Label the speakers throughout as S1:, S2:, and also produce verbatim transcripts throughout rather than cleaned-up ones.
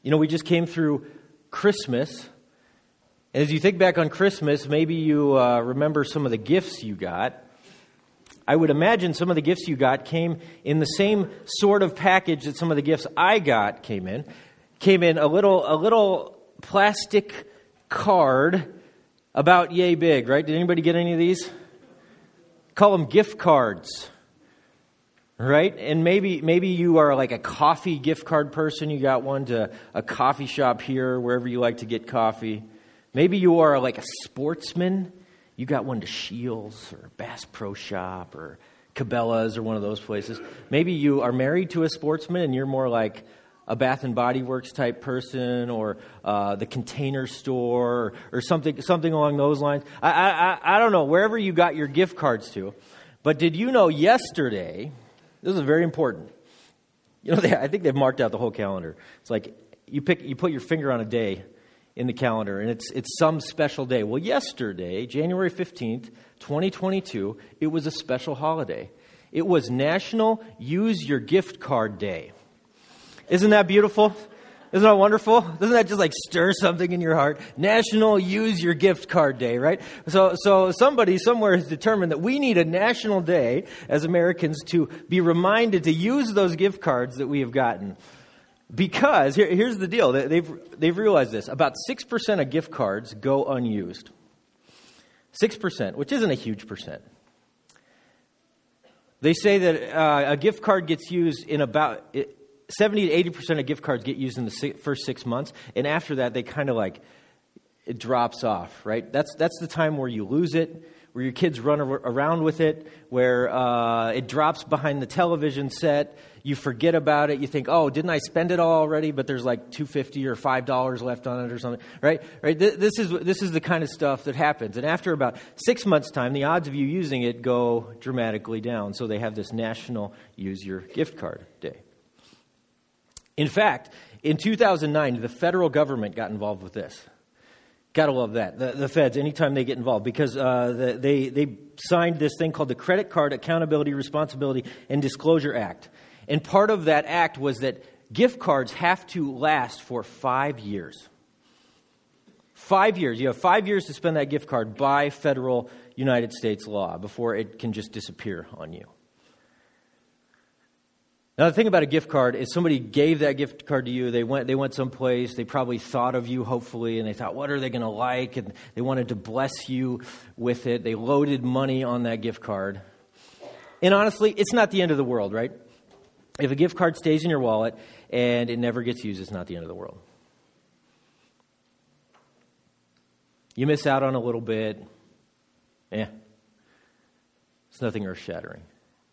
S1: You know, we just came through Christmas. And as you think back on Christmas, maybe you uh, remember some of the gifts you got. I would imagine some of the gifts you got came in the same sort of package that some of the gifts I got came in. Came in a little a little plastic card about yay big, right? Did anybody get any of these? Call them gift cards, right? And maybe maybe you are like a coffee gift card person. You got one to a coffee shop here, wherever you like to get coffee. Maybe you are like a sportsman. You got one to Shields or Bass Pro Shop or Cabela's or one of those places. Maybe you are married to a sportsman and you're more like a Bath and Body Works type person, or uh, the Container Store, or, or something something along those lines. I, I I don't know, wherever you got your gift cards to. But did you know yesterday, this is very important. You know, they, I think they've marked out the whole calendar. It's like you pick, you put your finger on a day in the calendar, and it's it's some special day. Well, yesterday, January fifteenth, twenty twenty-two, it was a special holiday. It was National Use Your Gift Card Day. Isn't that beautiful? Isn't that wonderful? Doesn't that just like stir something in your heart? National Use Your Gift Card Day, right? So so somebody somewhere has determined that we need a national day as Americans to be reminded to use those gift cards that we have gotten. Because, here, here's the deal, they've, they've realized this, about six percent of gift cards go unused. six percent, which isn't a huge percent. They say that uh, a gift card gets used in about, it, seventy to eighty percent of gift cards get used in the first six months, and after that they kind of like, it drops off, right? That's, that's the time where you lose it, where your kids run around with it, where uh, it drops behind the television set. You forget about it. You think, oh, didn't I spend it all already? But there's like two dollars and fifty cents or five dollars left on it or something, right? Right. This is this is the kind of stuff that happens. And after about six months' time, the odds of you using it go dramatically down. So they have this National Use Your Gift Card Day. In fact, in two thousand nine, the federal government got involved with this. Gotta love that. The, the feds, anytime they get involved, because uh, the, they they signed this thing called the Credit Card Accountability, Responsibility, and Disclosure Act. And part of that act was that gift cards have to last for five years. Five years. You have five years to spend that gift card by federal United States law before it can just disappear on you. Now, the thing about a gift card is somebody gave that gift card to you. They went they went someplace. They probably thought of you, hopefully, and they thought, what are they going to like? And they wanted to bless you with it. They loaded money on that gift card. And honestly, it's not the end of the world, right? If a gift card stays in your wallet and it never gets used, it's not the end of the world. You miss out on a little bit. Eh. It's nothing earth-shattering.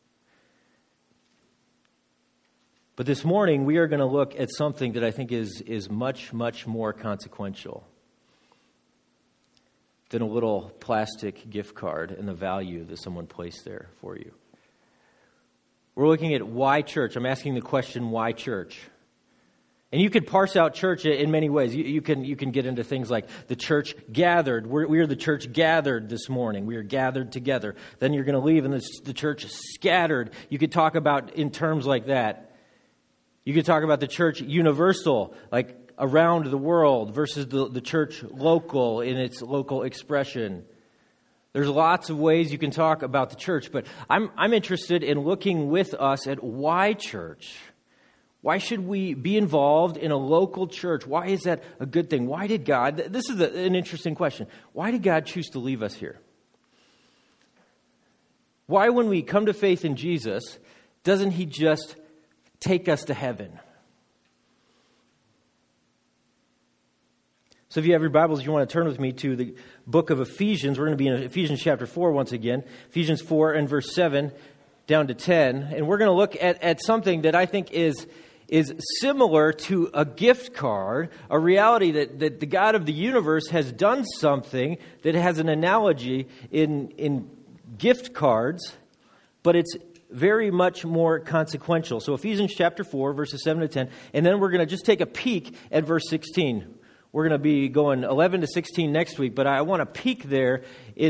S1: But this morning, we are going to look at something that I think is, is much, much more consequential than a little plastic gift card and the value that someone placed there for you. We're looking at why church. I'm asking the question, why church? And you could parse out church in many ways. You, you can you can get into things like the church gathered. We're, we are the church gathered this morning. We are gathered together. Then you're going to leave and the, the church is scattered. You could talk about in terms like that. You could talk about the church universal, like around the world, versus the, the church local in its local expression. There's lots of ways you can talk about the church, but I'm I'm interested in looking with us at why church. Why should we be involved in a local church? Why is that a good thing? Why did God, this is a, an interesting question. Why did God choose to leave us here? Why, when we come to faith in Jesus, doesn't he just take us to heaven? So if you have your Bibles, you want to turn with me to the book of Ephesians. We're going to be in Ephesians chapter four once again. Ephesians four and verse seven down to ten. And we're going to look at, at something that I think is, is similar to a gift card, a reality that, that the God of the universe has done something that has an analogy in, in gift cards, but it's very much more consequential. So Ephesians chapter four, verses seven to ten. And then we're going to just take a peek at verse sixteen. We're going to be going eleven to sixteen next week, but I want to peek there in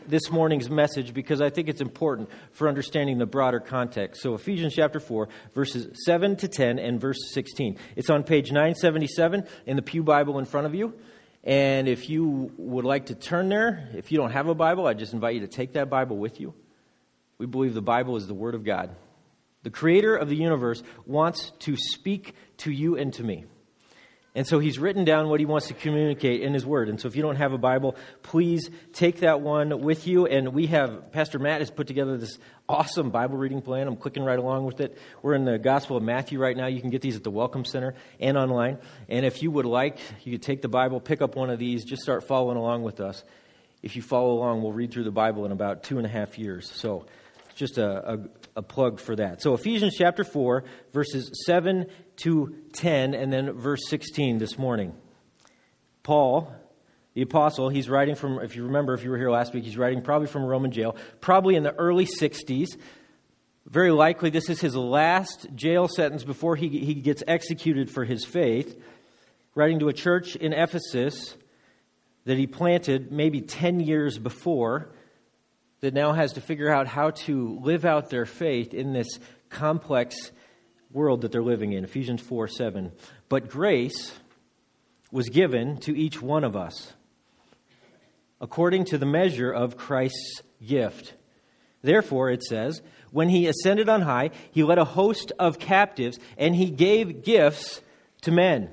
S1: this morning's message because I think it's important for understanding the broader context. So Ephesians chapter four, verses seven to ten and verse sixteen. It's on page nine seventy-seven in the Pew Bible in front of you. And if you would like to turn there, if you don't have a Bible, I just invite you to take that Bible with you. We believe the Bible is the Word of God. The Creator of the universe wants to speak to you and to me. And so He's written down what He wants to communicate in His Word. And so if you don't have a Bible, please take that one with you. And we have, Pastor Matt has put together this awesome Bible reading plan. I'm clicking right along with it. We're in the Gospel of Matthew right now. You can get these at the Welcome Center and online. And if you would like, you could take the Bible, pick up one of these, just start following along with us. If you follow along, we'll read through the Bible in about two and a half years. So just a, a, a plug for that. So Ephesians chapter four, verses seven to ten, and then verse sixteen this morning. Paul, the apostle, he's writing from, if you remember, if you were here last week, he's writing probably from a Roman jail, probably in the early sixties. Very likely this is his last jail sentence before he, he gets executed for his faith. Writing to a church in Ephesus that he planted maybe ten years before, that now has to figure out how to live out their faith in this complex world that they're living in. Ephesians four seven. But grace was given to each one of us according to the measure of Christ's gift. Therefore, it says, when He ascended on high, He led a host of captives, and He gave gifts to men.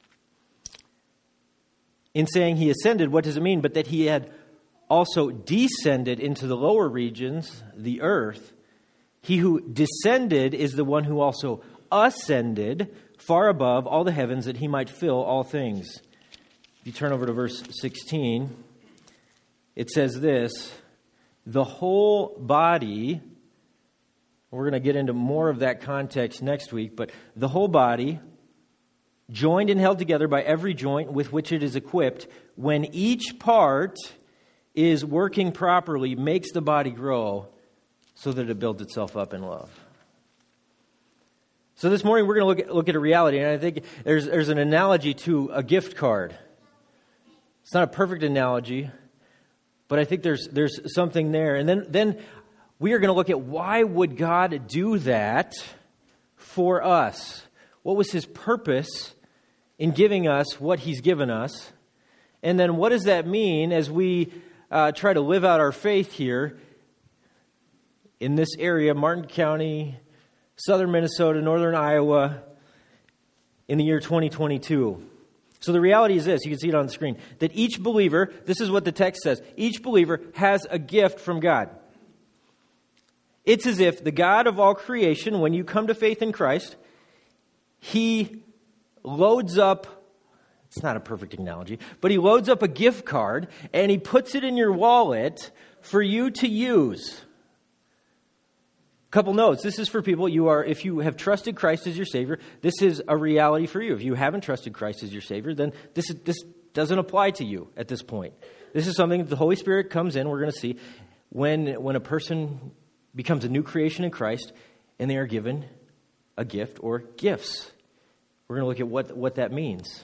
S1: In saying He ascended, what does it mean? But that He had also descended into the lower regions, the earth. He who descended is the one who also ascended far above all the heavens that He might fill all things. If you turn over to verse sixteen, it says this, the whole body, we're going to get into more of that context next week, but the whole body, joined and held together by every joint with which it is equipped, when each part is working properly, makes the body grow so that it builds itself up in love. So this morning we're going to look at, look at a reality, and I think there's there's an analogy to a gift card. It's not a perfect analogy, but I think there's there's something there. And then then we are going to look at why would God do that for us? What was His purpose in giving us what He's given us? And then what does that mean as we Uh, try to live out our faith here in this area, Martin County, southern Minnesota, northern Iowa, in the year twenty twenty-two. So the reality is this, you can see it on the screen, that each believer, this is what the text says, each believer has a gift from God. It's as if the God of all creation, when you come to faith in Christ, He loads up, it's not a perfect analogy, but He loads up a gift card and He puts it in your wallet for you to use. Couple notes. This is for people, you are, if you have trusted Christ as your Savior, this is a reality for you. If you haven't trusted Christ as your Savior, then this, this doesn't apply to you at this point. This is something that the Holy Spirit comes in, we're going to see, when, when a person becomes a new creation in Christ and they are given a gift or gifts. We're going to look at what, what that means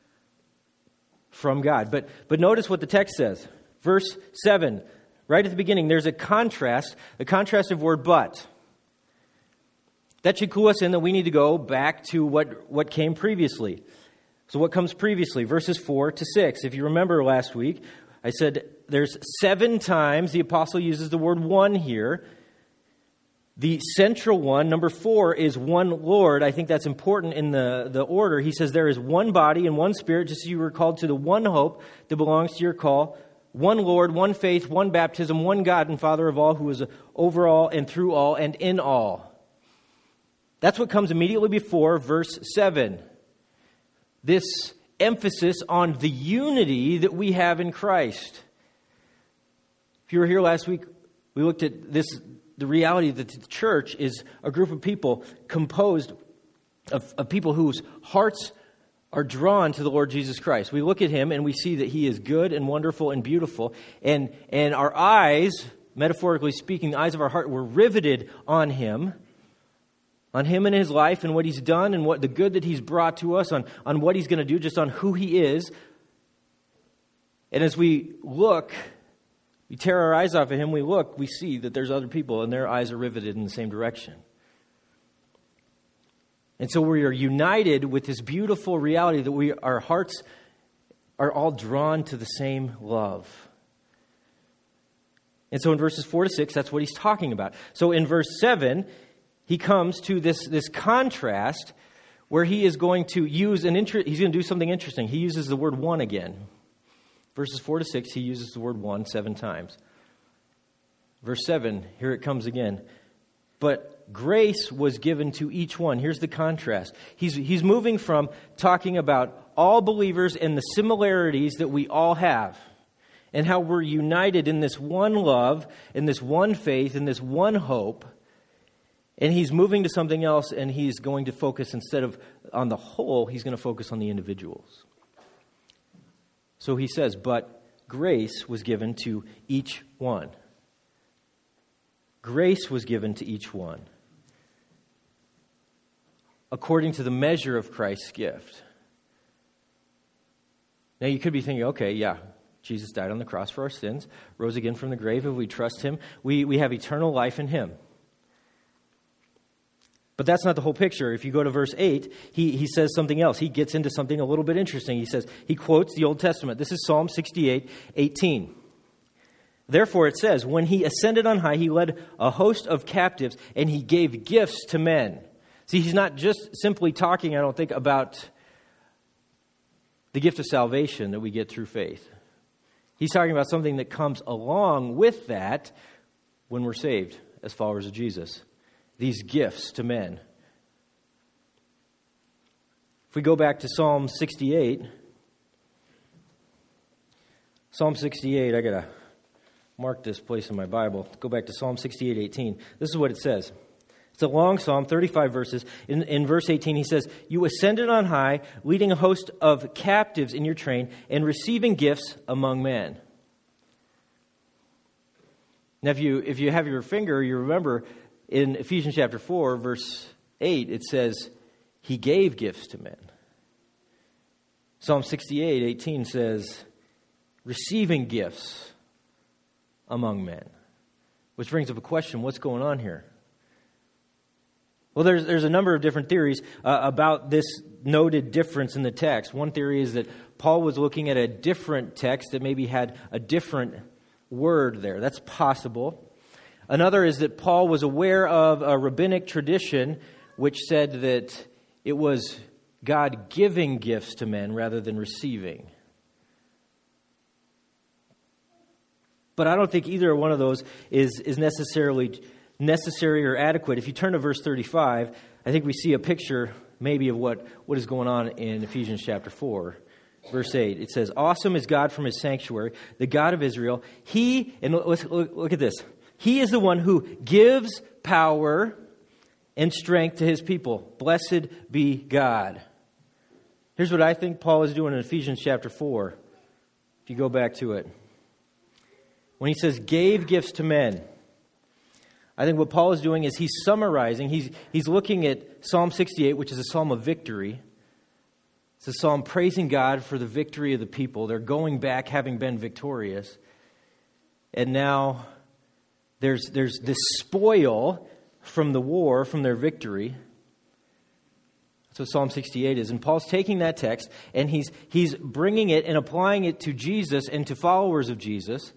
S1: from God. But but notice what the text says. Verse seven, right at the beginning, there's a contrast, a contrastive word, but. That should clue us in that we need to go back to what, what came previously. So what comes previously? Verses four to six. If you remember last week, I said there's seven times the apostle uses the word one here. The central one, number four, is one Lord. I think that's important in the, the order. He says there is one body and one Spirit, just as you were called to the one hope that belongs to your call. One Lord, one faith, one baptism, one God and Father of all, who is over all and through all and in all. That's what comes immediately before verse seven. This emphasis on the unity that we have in Christ. If you were here last week, we looked at this, the reality that the church is a group of people composed of, of people whose hearts are drawn to the Lord Jesus Christ. We look at Him and we see that He is good and wonderful and beautiful. And, and our eyes, metaphorically speaking, the eyes of our heart were riveted on Him. On Him and His life and what He's done and what the good that He's brought to us, on, on what He's going to do, just on who He is. And as we look We tear our eyes off of him, we look, we see that there's other people, and their eyes are riveted in the same direction. And so we are united with this beautiful reality that we, our hearts are all drawn to the same love. And so in verses four to six, that's what he's talking about. So in verse seven, he comes to this, this contrast where he is going to use an inter- he's going to do something interesting. He uses the word one again. Verses four to six, he uses the word one seven times. Verse seven, here it comes again. But grace was given to each one. Here's the contrast. He's, he's moving from talking about all believers and the similarities that we all have, and how we're united in this one love, in this one faith, in this one hope. And he's moving to something else, and he's going to focus, instead of on the whole, he's going to focus on the individuals. So he says, but grace was given to each one. Grace was given to each one, according to the measure of Christ's gift. Now you could be thinking, okay, yeah, Jesus died on the cross for our sins, rose again from the grave. If we trust him, we, we have eternal life in him. But that's not the whole picture. If you go to verse eight, he, he says something else. He gets into something a little bit interesting. He says, he quotes the Old Testament. This is Psalm sixty-eight eighteen. Therefore it says, when he ascended on high, he led a host of captives, and he gave gifts to men. See, he's not just simply talking, I don't think, about the gift of salvation that we get through faith. He's talking about something that comes along with that when we're saved as followers of Jesus. These gifts to men. If we go back to Psalm sixty-eight, Psalm sixty-eight, I got to mark this place in my Bible. Go back to Psalm sixty-eight eighteen. This is what it says. It's a long psalm, thirty-five verses. In, in verse eighteen, he says, you ascended on high, leading a host of captives in your train, and receiving gifts among men. Now, if you if you have your finger, you remember in Ephesians chapter four, verse eight, it says, he gave gifts to men. Psalm sixty-eight eighteen says, receiving gifts among men. Which brings up a question, what's going on here? Well, there's there's a number of different theories uh, about this noted difference in the text. One theory is that Paul was looking at a different text that maybe had a different word there. That's possible. Another is that Paul was aware of a rabbinic tradition which said that it was God giving gifts to men rather than receiving. But I don't think either one of those is, is necessarily necessary or adequate. If you turn to verse thirty-five, I think we see a picture maybe of what, what is going on in Ephesians chapter four. Verse eight, it says, awesome is God from his sanctuary, the God of Israel. He, and let's look, look at this. He is the one who gives power and strength to his people. Blessed be God. Here's what I think Paul is doing in Ephesians chapter four. If you go back to it. When he says, gave gifts to men, I think what Paul is doing is he's summarizing. He's, he's looking at Psalm sixty-eight, which is a psalm of victory. It's a psalm praising God for the victory of the people. They're going back having been victorious. And now there's, there's this spoil from the war, from their victory. That's what Psalm sixty-eight is. And Paul's taking that text and he's, he's bringing it and applying it to Jesus and to followers of Jesus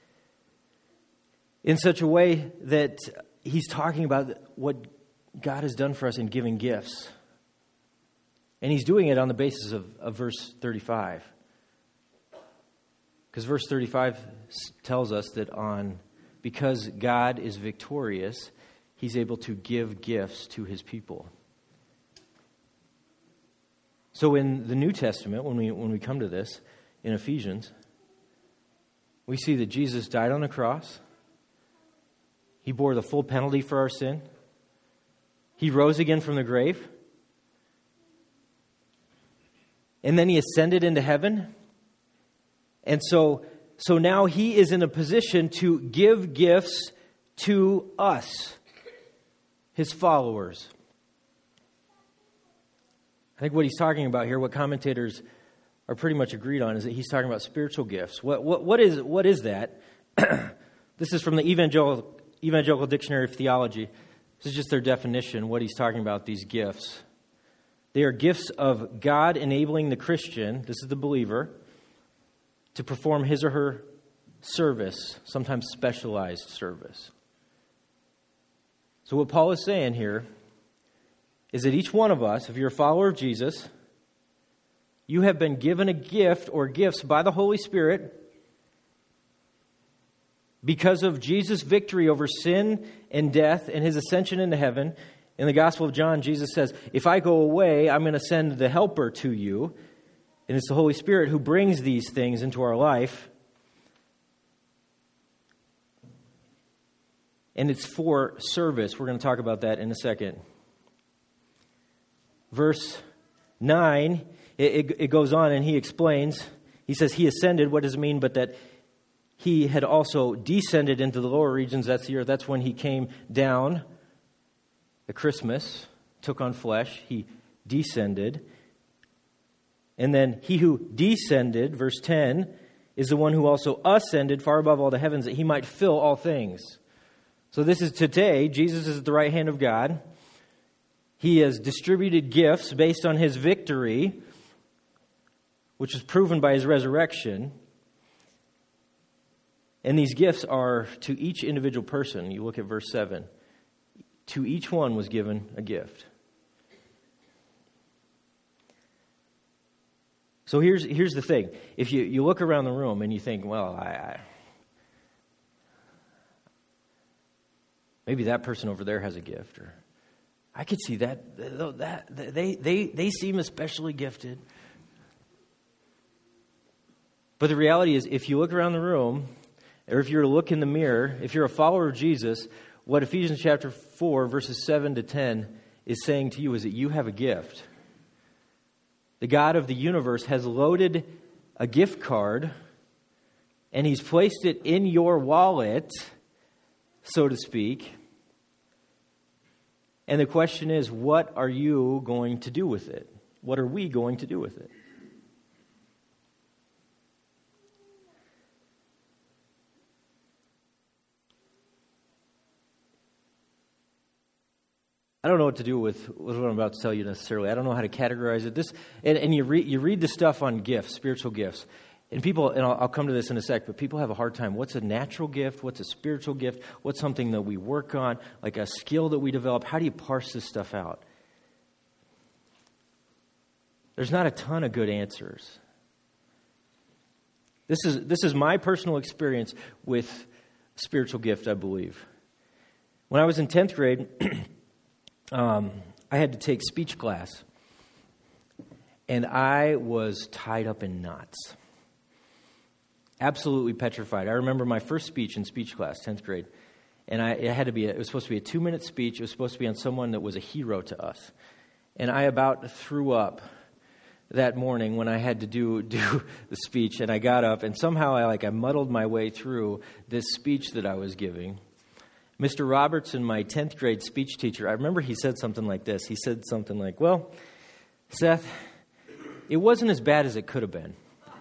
S1: in such a way that he's talking about what God has done for us in giving gifts. And he's doing it on the basis of, of verse thirty-five. Because verse thirty-five tells us that on because God is victorious, he's able to give gifts to his people. So in the New Testament, when we when we come to this, in Ephesians, we see that Jesus died on the cross. He bore the full penalty for our sin. He rose again from the grave. And then he ascended into heaven. And so, so now he is in a position to give gifts to us, his followers. I think what he's talking about here, what commentators are pretty much agreed on, is that he's talking about spiritual gifts. What what what is what is that? This is from the Evangelical, Evangelical Dictionary of Theology. This is just their definition, what he's talking about, these gifts. They are gifts of God enabling the Christian, this is the believer, to perform his or her service, sometimes specialized service. So what Paul is saying here is that each one of us, if you're a follower of Jesus, you have been given a gift or gifts by the Holy Spirit because of Jesus' victory over sin and death and his ascension into heaven. In the Gospel of John, Jesus says, if I go away, I'm going to send the Helper to you. And it's the Holy Spirit who brings these things into our life. And it's for service. We're going to talk about that in a second. Verse nine, it, it, it goes on and he explains. He says, he ascended. What does it mean? But that he had also descended into the lower regions. That's the earth. That's when he came down at Christmas, took on flesh. He descended. And then he who descended, verse ten, is the one who also ascended far above all the heavens that he might fill all things. So this is today. Jesus is at the right hand of God. He has distributed gifts based on his victory, which is proven by his resurrection. And these gifts are to each individual person. You look at verse seven. To each one was given a gift. So here's here's the thing. If you, you look around the room and you think, well, I, I maybe that person over there has a gift, or I could see that that they they they seem especially gifted. But the reality is, if you look around the room, or if you're to look in the mirror, if you're a follower of Jesus, what Ephesians chapter four, verses seven to ten is saying to you is that you have a gift. The God of the universe has loaded a gift card, and he's placed it in your wallet, so to speak. And the question is, what are you going to do with it? What are we going to do with it? I don't know what to do with, with what I'm about to tell you necessarily. I don't know how to categorize it. This and, and you read you read the stuff on gifts, spiritual gifts, and people. And I'll, I'll come to this in a sec. But people have a hard time. What's a natural gift? What's a spiritual gift? What's something that we work on, like a skill that we develop? How do you parse this stuff out? There's not a ton of good answers. This is this is my personal experience with spiritual gift. I believe when I was in tenth grade. Um, I had to take speech class, and I was tied up in knots, absolutely petrified. I remember my first speech in speech class, tenth grade, and I, it had to be. A, it was supposed to be a two-minute speech. It was supposed to be on someone that was a hero to us, and I about threw up that morning when I had to do do the speech. And I got up, and somehow I like I muddled my way through this speech that I was giving. Mister Robertson, my tenth grade speech teacher, I remember he said something like this. He said something like, well, Seth, it wasn't as bad as it could have been.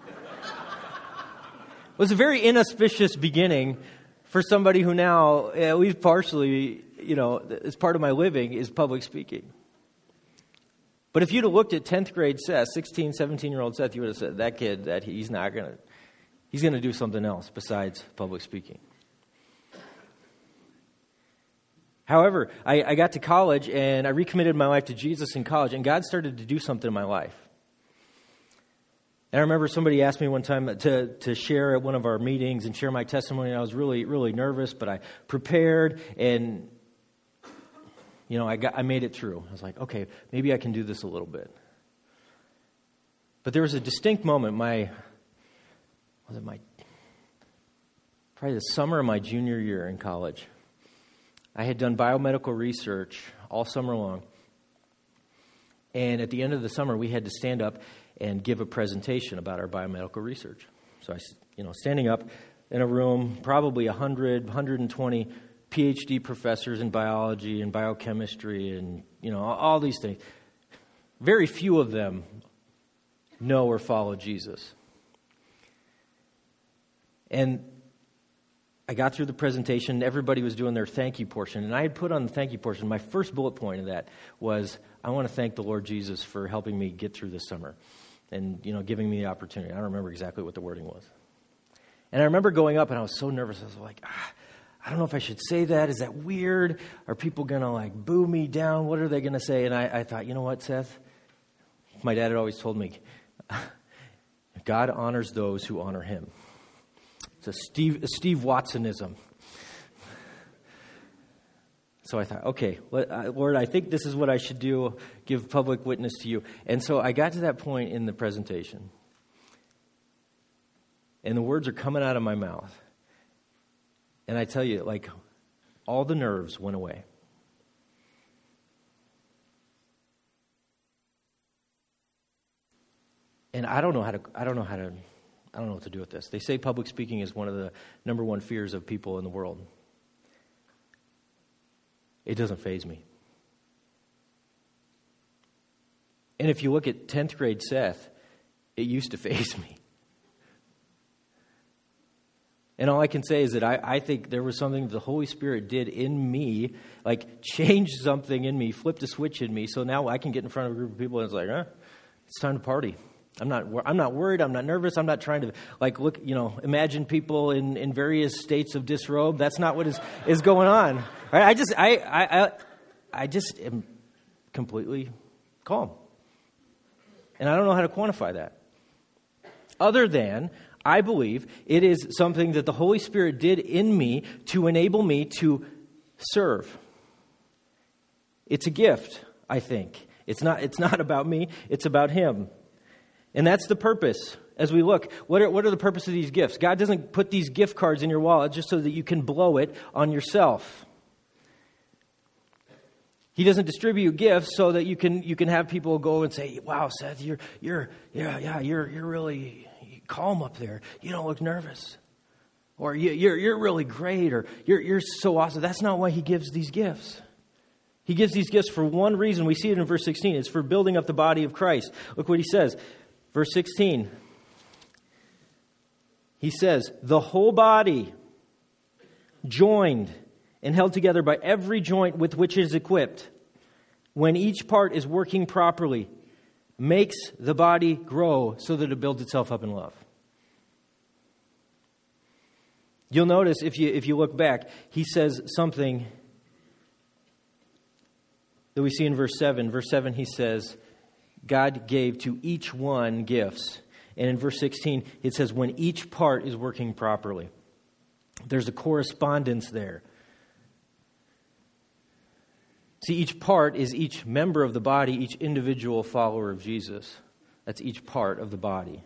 S1: It was a very inauspicious beginning for somebody who now, at least partially, you know, as part of my living, is public speaking. But if you'd have looked at tenth grade Seth, sixteen, seventeen-year-old Seth, you would have said, that kid, that he's not going to, he's going to do something else besides public speaking. However, I, I got to college, and I recommitted my life to Jesus in college, and God started to do something in my life. And I remember somebody asked me one time to, to share at one of our meetings and share my testimony, and I was really, really nervous, but I prepared, and, you know, I got I made it through. I was like, okay, maybe I can do this a little bit. But there was a distinct moment, my, was it my, probably the summer of my junior year in college. I had done biomedical research all summer long. And at the end of the summer, we had to stand up and give a presentation about our biomedical research. So I, you know, standing up in a room, probably one hundred, one hundred twenty P H D professors in biology and biochemistry and, you know, all these things. Very few of them know or follow Jesus. And I got through the presentation. Everybody was doing their thank you portion. And I had put on the thank you portion, my first bullet point of that was, I want to thank the Lord Jesus for helping me get through this summer and, you know, giving me the opportunity. I don't remember exactly what the wording was. And I remember going up and I was so nervous. I was like, ah, I don't know if I should say that. Is that weird? Are people going to like boo me down? What are they going to say? And I, I thought, you know what, Seth? My dad had always told me, God honors those who honor him. It's a Steve, a Steve Watsonism. So I thought, okay, Lord, I think this is what I should do, give public witness to you. And so I got to that point in the presentation. And the words are coming out of my mouth. And I tell you, like, all the nerves went away. And I don't know how to, I don't know how to, I don't know what to do with this. They say public speaking is one of the number one fears of people in the world. It doesn't faze me. And if you look at tenth grade Seth, it used to faze me. And all I can say is that I, I think there was something the Holy Spirit did in me, like changed something in me, flipped a switch in me, so now I can get in front of a group of people and it's like, huh, it's time to party. I'm not I'm not worried, I'm not nervous, I'm not trying to, like, look, you know, imagine people in, in various states of disrobe. That's not what is, is going on. Right? I just, I, I, I, I just am completely calm. And I don't know how to quantify that. Other than, I believe it is something that the Holy Spirit did in me to enable me to serve. It's a gift, I think. It's not, it's not about me, it's about Him. And that's the purpose. As we look, what are, what are the purpose of these gifts? God doesn't put these gift cards in your wallet just so that you can blow it on yourself. He doesn't distribute gifts so that you can you can have people go and say, "Wow, Seth, you're you're yeah yeah you're you're really calm up there. You don't look nervous," or "You're you're really great," or "You're you're so awesome." That's not why He gives these gifts. He gives these gifts for one reason. We see it in verse sixteen. It's for building up the body of Christ. Look what he says. Verse sixteen, he says, the whole body, joined and held together by every joint with which it is equipped, when each part is working properly, makes the body grow so that it builds itself up in love. You'll notice if you if you look back, he says something that we see in verse seven. Verse seven, he says, God gave to each one gifts. And in verse sixteen, it says, when each part is working properly. There's a correspondence there. See, each part is each member of the body, each individual follower of Jesus. That's each part of the body.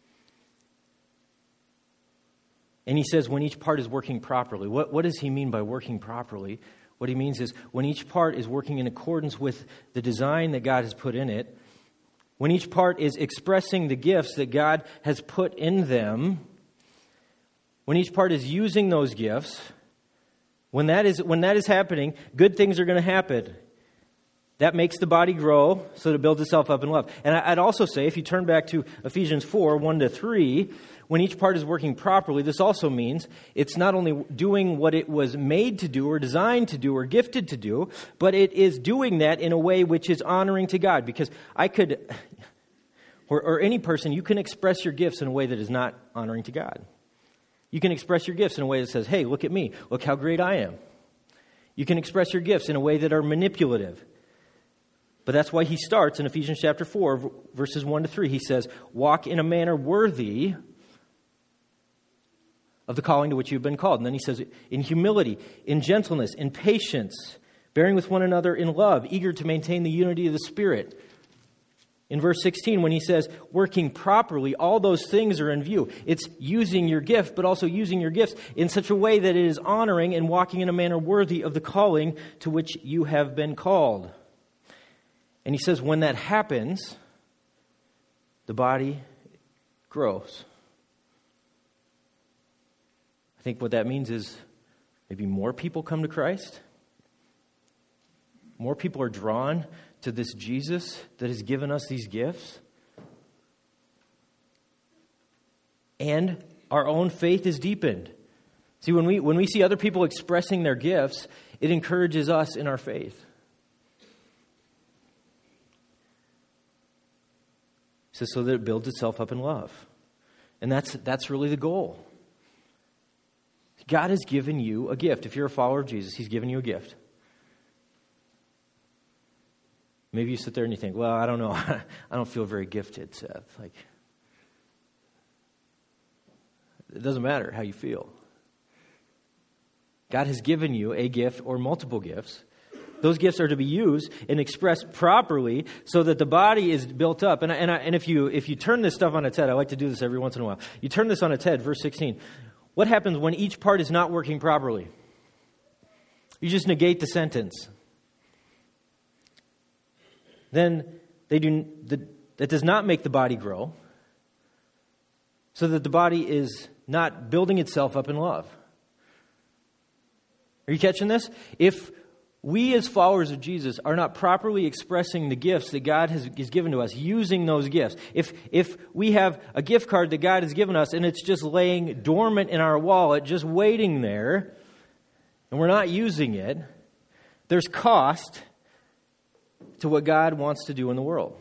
S1: And he says when each part is working properly. What, what does he mean by working properly? What he means is when each part is working in accordance with the design that God has put in it, when each part is expressing the gifts that God has put in them, when each part is using those gifts, when that is when that is happening, good things are going to happen. That makes the body grow so that it builds itself up in love. And I'd also say, if you turn back to Ephesians four, one to three, when each part is working properly, this also means it's not only doing what it was made to do or designed to do or gifted to do, but it is doing that in a way which is honoring to God. Because I could, or, or any person, you can express your gifts in a way that is not honoring to God. You can express your gifts in a way that says, hey, look at me. Look how great I am. You can express your gifts in a way that are manipulative. But that's why he starts in Ephesians chapter four, verses one to three. He says, walk in a manner worthy of the calling to which you've been called. And then he says, in humility, in gentleness, in patience, bearing with one another in love, eager to maintain the unity of the Spirit. In verse sixteen, when he says, working properly, all those things are in view. It's using your gift, but also using your gifts in such a way that it is honoring and walking in a manner worthy of the calling to which you have been called. And he says, when that happens, the body grows. I think what that means is maybe more people come to Christ. More people are drawn to this Jesus that has given us these gifts. And our own faith is deepened. See, when we when we see other people expressing their gifts, it encourages us in our faith. It says so that it builds itself up in love. And that's that's really the goal. God has given you a gift. If you're a follower of Jesus, He's given you a gift. Maybe you sit there and you think, well, I don't know. I don't feel very gifted, Seth. Like, it doesn't matter how you feel. God has given you a gift or multiple gifts. Those gifts are to be used and expressed properly so that the body is built up. And, and, and if you if you turn this stuff on its head, I like to do this every once in a while. You turn this on its head, verse sixteen. What happens when each part is not working properly? You just negate the sentence. Then they do the, that does not make the body grow, so that the body is not building itself up in love. Are you catching this? If we as followers of Jesus are not properly expressing the gifts that God has, has given to us, using those gifts, if if we have a gift card that God has given us and it's just laying dormant in our wallet, just waiting there, and we're not using it, there's cost to what God wants to do in the world.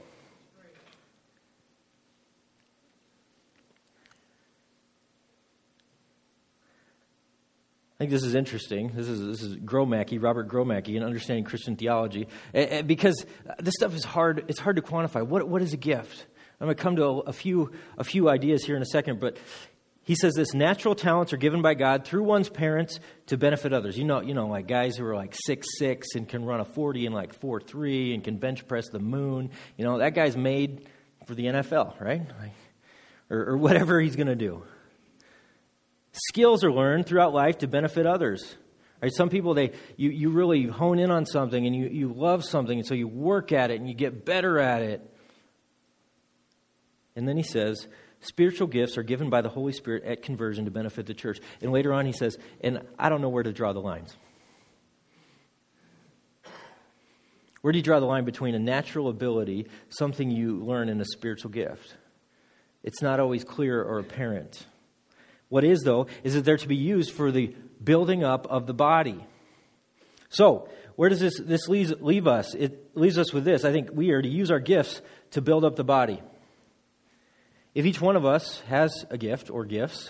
S1: I think this is interesting. This is this is Gromacki, Robert Gromacki, in Understanding Christian Theology, because this stuff is hard. It's hard to quantify. What what is a gift? I'm going to come to a, a few a few ideas here in a second, but he says this: natural talents are given by God through one's parents to benefit others. You know, you know, like guys who are like six six and can run a forty in like four three and can bench press the moon. You know, that guy's made for the N F L, right? Like, or, or whatever he's going to do. Skills are learned throughout life to benefit others. Right? Some people, they you, you really hone in on something and you, you love something, and so you work at it and you get better at it. And then he says, spiritual gifts are given by the Holy Spirit at conversion to benefit the church. And later on he says, and I don't know where to draw the lines. Where do you draw the line between a natural ability, something you learn, and a spiritual gift? It's not always clear or apparent. What is, though, is that they're to be used for the building up of the body. So, where does this, this leave, leave us? It leaves us with this. I think we are to use our gifts to build up the body. If each one of us has a gift or gifts,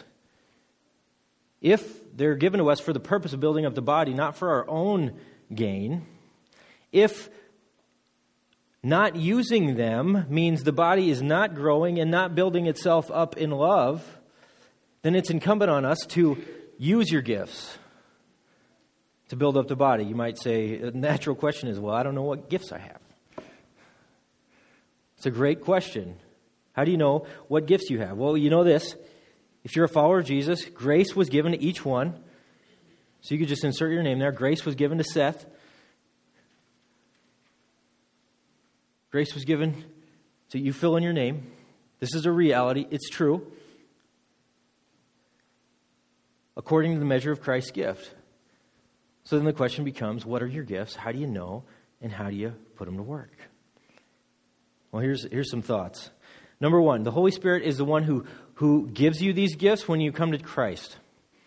S1: if they're given to us for the purpose of building up the body, not for our own gain, if not using them means the body is not growing and not building itself up in love, then it's incumbent on us to use your gifts to build up the body. You might say, a natural question is, well, I don't know what gifts I have. It's a great question. How do you know what gifts you have? Well, you know this. If you're a follower of Jesus, grace was given to each one. So you could just insert your name there. Grace was given to Seth. Grace was given to you. Fill in your name. This is a reality. It's true. According to the measure of Christ's gift. So then the question becomes, what are your gifts? How do you know? And how do you put them to work? Well, here's, here's some thoughts. Number one, the Holy Spirit is the one who, who gives you these gifts when you come to Christ.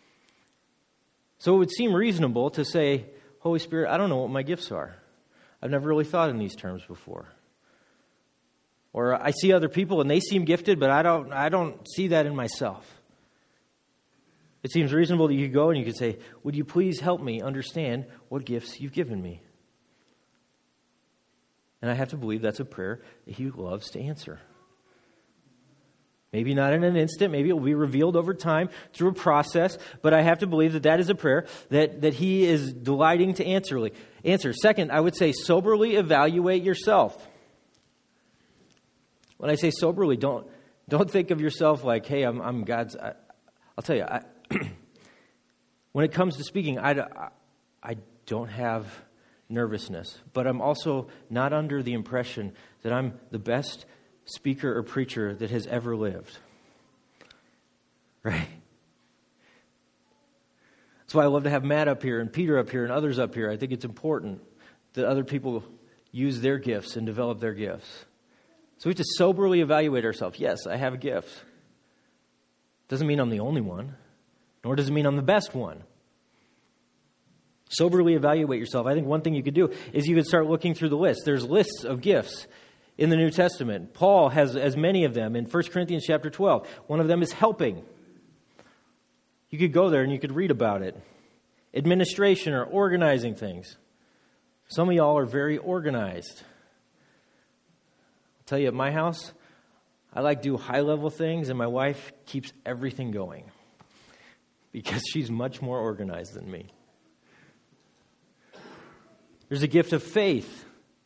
S1: So it would seem reasonable to say, Holy Spirit, I don't know what my gifts are. I've never really thought in these terms before. Or I see other people and they seem gifted, but I don't, I don't see that in myself. It seems reasonable that you could go and you could say, would you please help me understand what gifts you've given me? And I have to believe that's a prayer that He loves to answer. Maybe not in an instant. Maybe it will be revealed over time through a process. But I have to believe that that is a prayer that, that He is delighting to answer. Answer. Second, I would say soberly evaluate yourself. When I say soberly, don't don't think of yourself like, hey, I'm, I'm God's... I, I'll tell you, I, when it comes to speaking, I, I don't have nervousness, but I'm also not under the impression that I'm the best speaker or preacher that has ever lived. Right? That's why I love to have Matt up here and Peter up here and others up here. I think it's important that other people use their gifts and develop their gifts. So we have to soberly evaluate ourselves. Yes, I have a gift. Doesn't mean I'm the only one. nor does it mean I'm the best one. Soberly evaluate yourself. I think one thing you could do is you could start looking through the list. There's lists of gifts in the New Testament. Paul has as many of them in First Corinthians chapter twelve. One of them is helping. You could go there and you could read about it. Administration or organizing things. Some of y'all are very organized. I'll tell you, at my house, I like to do high-level things, and my wife keeps everything going because she's much more organized than me. There's a gift of faith.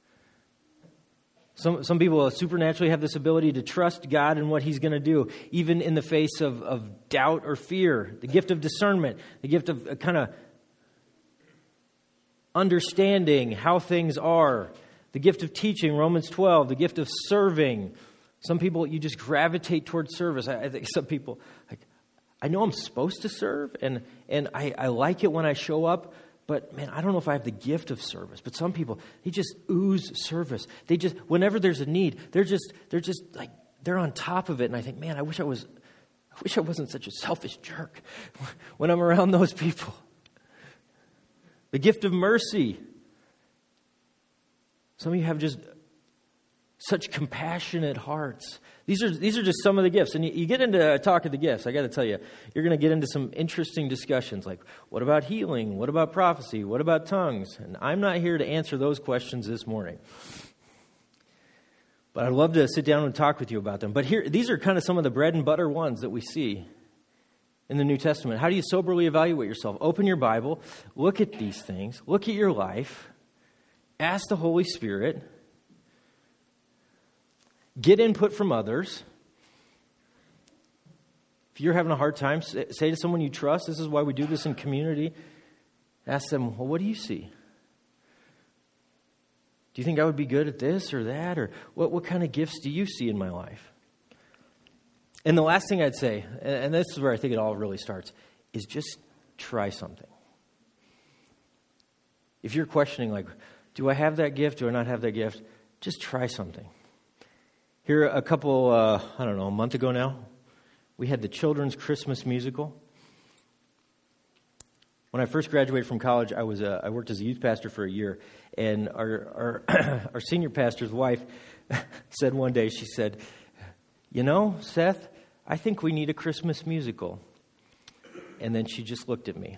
S1: Some some people supernaturally have this ability to trust God and what He's going to do, even in the face of, of doubt or fear. The gift of discernment, the gift of uh, kind of understanding how things are. The gift of teaching, Romans twelve. The gift of serving. Some people, you just gravitate towards service. I, I think some people, like, I know I'm supposed to serve, and, and I, I like it when I show up, but man, I don't know if I have the gift of service. But some people, they just ooze service. They just, whenever there's a need, they're just, they're just like, they're on top of it. And I think, man, I wish I was, I wish I wasn't such a selfish jerk when I'm around those people. The gift of mercy. Some of you have just such compassionate hearts. These are these are just some of the gifts. And you, you get into a talk of the gifts, I got to tell you, you're going to get into some interesting discussions like, what about healing? What about prophecy? What about tongues? And I'm not here to answer those questions this morning. But I'd love to sit down and talk with you about them. But here, these are kind of some of the bread and butter ones that we see in the New Testament. How do you soberly evaluate yourself? Open your Bible, look at these things, look at your life, ask the Holy Spirit, get input from others. If you're having a hard time, say to someone you trust, this is why we do this in community. Ask them, well, what do you see? Do you think I would be good at this or that? Or what, what kind of gifts do you see in my life? And the last thing I'd say, and this is where I think it all really starts, is just try something. If you're questioning, like, do I have that gift? Do I not have that gift? Just try something. Here, a couple, uh, I don't know, a month ago now, we had the children's Christmas musical. When I first graduated from college, I was uh, I worked as a youth pastor for a year, and our our, our senior pastor's wife said one day, she said, you know, Seth, I think we need a Christmas musical. And then she just looked at me.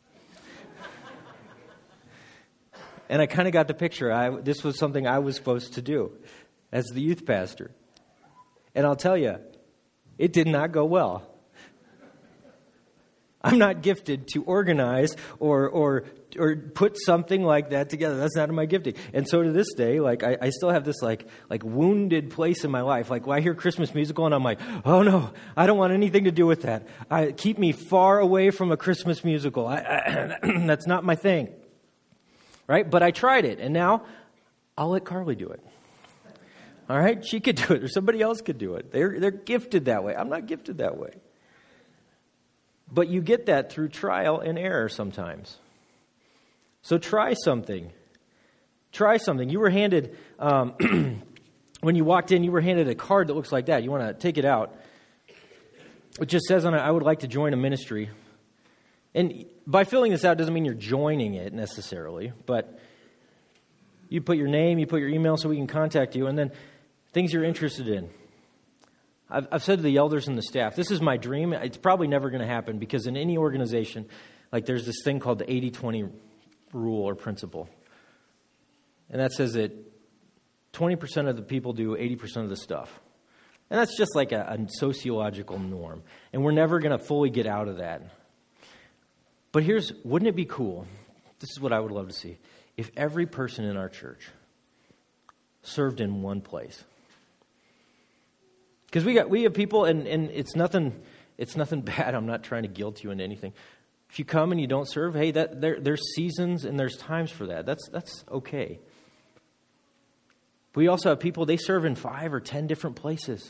S1: And I kind of got the picture. I, this was something I was supposed to do as the youth pastor. And I'll tell you, it did not go well. I'm not gifted to organize or or or put something like that together. That's not my gifting. And so to this day, like I, I still have this like like wounded place in my life. Like when I hear Christmas musical and I'm like, oh no, I don't want anything to do with that. I, keep me far away from a Christmas musical. I, I, that's not my thing. Right? But I tried it, and now I'll let Carly do it. All right? She could do it, or somebody else could do it. They're they're gifted that way. I'm not gifted that way. But you get that through trial and error sometimes. So try something. Try something. You were handed, um, when you walked in, you were handed a card that looks like that. You want to take it out. It just says on it, I would like to join a ministry. And by filling this out doesn't mean you're joining it necessarily, but you put your name, you put your email so we can contact you, and then things you're interested in. I've, I've said to the elders and the staff, this is my dream. It's probably never going to happen because in any organization, like there's this thing called the eighty twenty rule or principle. And that says that twenty percent of the people do eighty percent of the stuff. And that's just like a, a sociological norm. And we're never going to fully get out of that. But here's, wouldn't it be cool? This is what I would love to see. If every person in our church served in one place. Because we got we have people, and, and it's nothing it's nothing bad. I'm not trying to guilt you into anything. If you come and you don't serve, hey, that there there's seasons and there's times for that. That's that's okay. But we also have people, they serve in five or ten different places.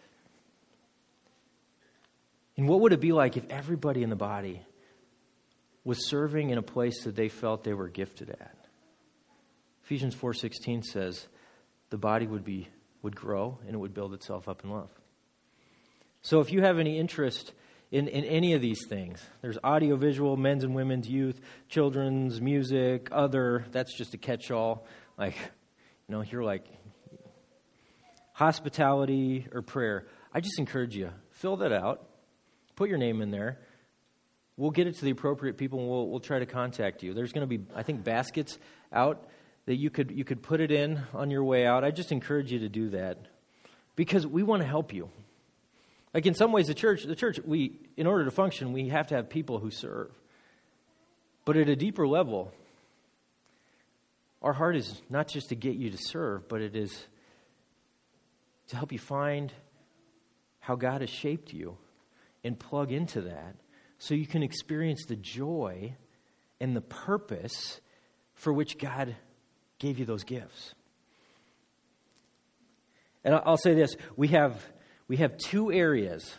S1: And what would it be like if everybody in the body was serving in a place that they felt they were gifted at? Ephesians four sixteen says the body would be would grow and it would build itself up in love. So if you have any interest in, in any of these things. There's audiovisual, men's and women's, youth, children's, music, other. That's just a catch-all. Like, you know, you're like, hospitality or prayer. I just encourage you, fill that out. Put your name in there. We'll get it to the appropriate people, and we'll we'll try to contact you. There's going to be, I think, baskets out that you could you could put it in on your way out. I just encourage you to do that because we want to help you. Like in some ways, the church, the church, we in order to function, we have to have people who serve. But at a deeper level, our heart is not just to get you to serve, but it is to help you find how God has shaped you and plug into that so you can experience the joy and the purpose for which God gave you those gifts. And I'll say this, we have we have two areas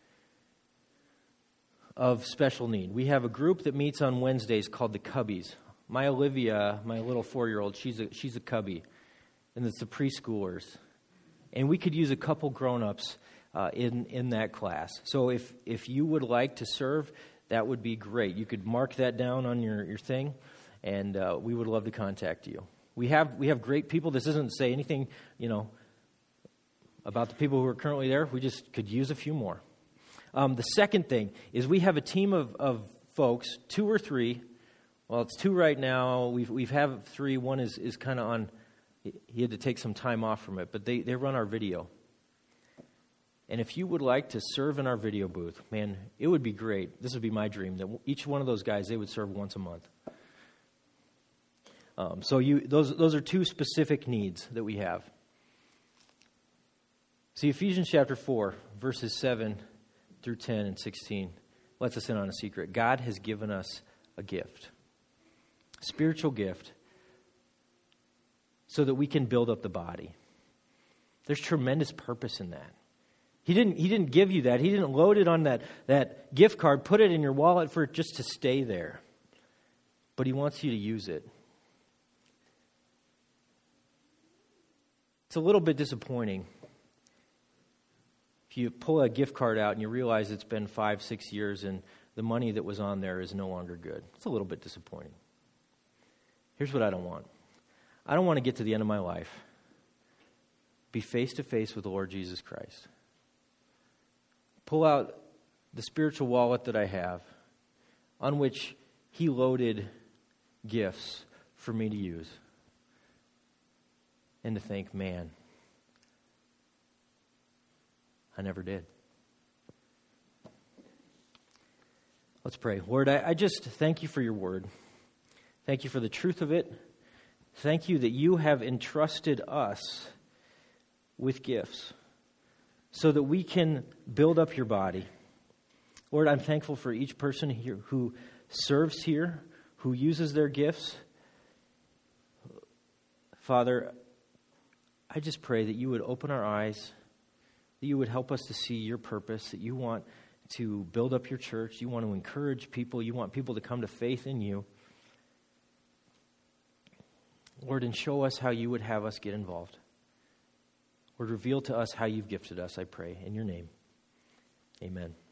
S1: of special need. We have a group that meets on Wednesdays called the Cubbies. My Olivia, my little four-year-old, she's a she's a cubby, and it's the preschoolers. And we could use a couple grown-ups uh, in in that class. So if if you would like to serve, that would be great. You could mark that down on your, your thing, and uh, we would love to contact you. We have we have great people. This doesn't say anything, you know, about the people who are currently there. We just could use a few more. Um, the second thing is we have a team of, of folks, two or three. Well, it's two right now. We've we've have three. One is, is kind of on. He had to take some time off from it, but they, they run our video. And if you would like to serve in our video booth, man, it would be great. This would be my dream, that each one of those guys, they would serve once a month. Um, so you those those are two specific needs that we have. See, Ephesians chapter four, verses seven through ten and sixteen lets us in on a secret. God has given us a gift, a spiritual gift, so that we can build up the body. There's tremendous purpose in that. He didn't, he didn't give you that. He didn't load it on that, that gift card, put it in your wallet for it just to stay there. But he wants you to use it. It's a little bit disappointing if you pull a gift card out and you realize it's been five, six years and the money that was on there is no longer good. It's a little bit disappointing. Here's what I don't want. I don't want to get to the end of my life, be face-to-face with the Lord Jesus Christ, pull out the spiritual wallet that I have on which he loaded gifts for me to use, and to think, man, I never did. Let's pray. Lord, I, I just thank you for your word. Thank you for the truth of it. Thank you that you have entrusted us with gifts so that we can build up your body. Lord, I'm thankful for each person here who serves here, who uses their gifts. Father, I just pray that you would open our eyes, that you would help us to see your purpose, that you want to build up your church, you want to encourage people, you want people to come to faith in you. Lord, and show us how you would have us get involved. Lord, reveal to us how you've gifted us, I pray. In your name, amen.